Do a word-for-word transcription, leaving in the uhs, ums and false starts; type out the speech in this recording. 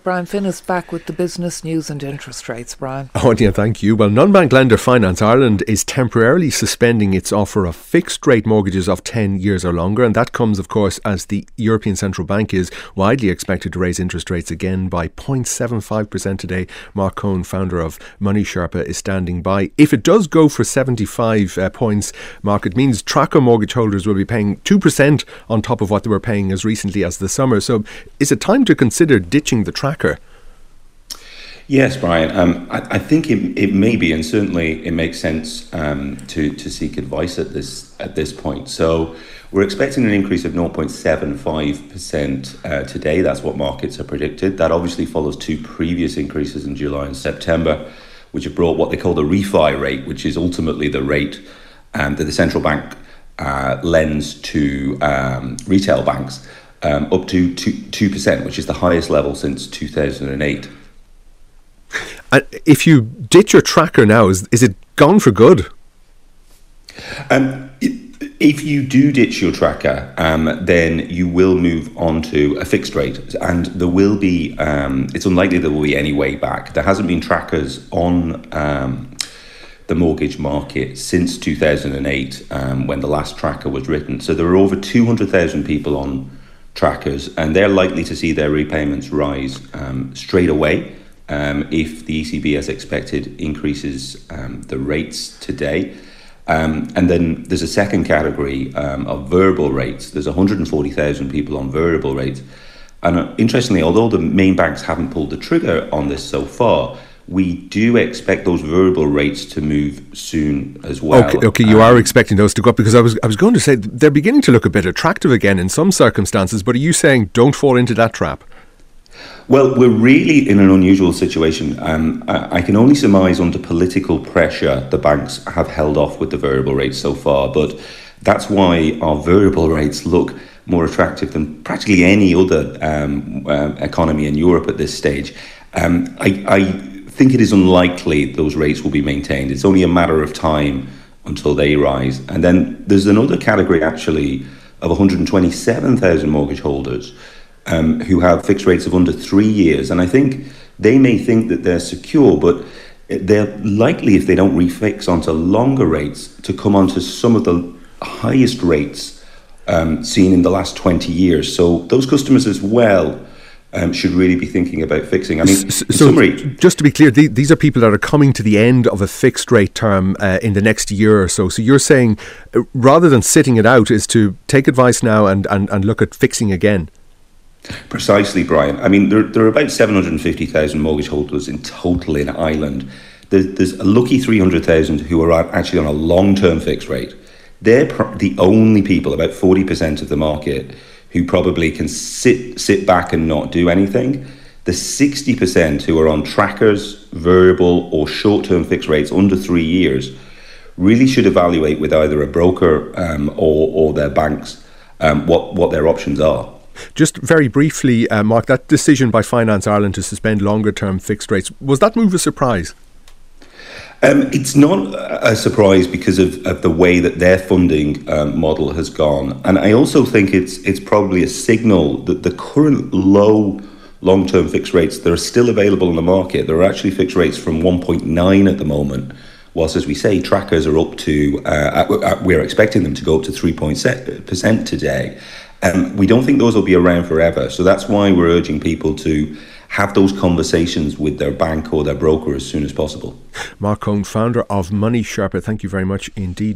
Brian Finn is back with the business news and interest rates. Brian. Oh, yeah, thank you. Well, non-bank lender Finance Ireland is temporarily suspending its offer of fixed-rate mortgages of ten years or longer, and that comes, of course, as the European Central Bank is widely expected to raise interest rates again by zero point seven five percent today. Mark Cohen, founder of Money Sherpa, is standing by. If it does go for seventy-five uh, points, Mark, it means tracker mortgage holders will be paying two percent on top of what they were paying as recently as the summer. So is it time to consider ditching the tracker? Yes, Brian. Um, I, I think it, it may be, and certainly it makes sense um, to to seek advice at this at this point. So we're expecting an increase of zero point seven five percent uh, today. That's what markets have predicted. That obviously follows two previous increases in July and September, which have brought what they call the refi rate, which is ultimately the rate um, that the central bank uh, lends to um, retail banks, um, up to two percent, which is the highest level since two thousand eight. Uh, if you ditch your tracker now, is, is it gone for good? Um, if you do ditch your tracker, um, then you will move on to a fixed rate, and there will be, um, it's unlikely there will be any way back. There hasn't been trackers on um, the mortgage market since two thousand eight, um, when the last tracker was written. So there are over two hundred thousand people on trackers, and they're likely to see their repayments rise um, straight away. Um, if the E C B, as expected, increases um, the rates today. Um, and then there's a second category um, of variable rates. There's one hundred forty thousand people on variable rates. And uh, interestingly, although the main banks haven't pulled the trigger on this so far, we do expect those variable rates to move soon as well. Okay, okay, you um, are expecting those to go up, because I was I was going to say they're beginning to look a bit attractive again in some circumstances, but are you saying don't fall into that trap? Well, we're really in an unusual situation. Um, I, I can only surmise under political pressure the banks have held off with the variable rates so far, but that's why our variable rates look more attractive than practically any other um, uh, economy in Europe at this stage. Um, I, I think it is unlikely those rates will be maintained. It's only a matter of time until they rise. And then there's another category, actually, of one hundred twenty-seven thousand mortgage holders Um, who have fixed rates of under three years. And I think they may think that they're secure, but they're likely, if they don't refix onto longer rates, to come onto some of the highest rates um, seen in the last twenty years. So those customers as well um, should really be thinking about fixing. I mean, so, in summary, just to be clear, the, these are people that are coming to the end of a fixed rate term uh, in the next year or so. So you're saying, uh, rather than sitting it out, is to take advice now and, and, and look at fixing again. Precisely, Brian. I mean, there, there are about seven hundred fifty thousand mortgage holders in total in Ireland. There, there's a lucky three hundred thousand who are actually on a long-term fixed rate. They're pr- the only people, about forty percent of the market, who probably can sit sit back and not do anything. The sixty percent who are on trackers, variable or short-term fixed rates under three years really should evaluate with either a broker um, or, or their banks um, what, what their options are. Just very briefly, uh, Mark, that decision by Finance Ireland to suspend longer-term fixed rates, was that move a surprise? Um, it's not a surprise because of, of the way that their funding um, model has gone. And I also think it's it's probably a signal that the current low long-term fixed rates that are still available in the market, there are actually fixed rates from one point nine at the moment, whilst, as we say, trackers are up to, uh, at, at, we're expecting them to go up to three percent today. Um, we don't think those will be around forever. So that's why we're urging people to have those conversations with their bank or their broker as soon as possible. Mark Cohen, founder of Money Sherpa, thank you very much indeed.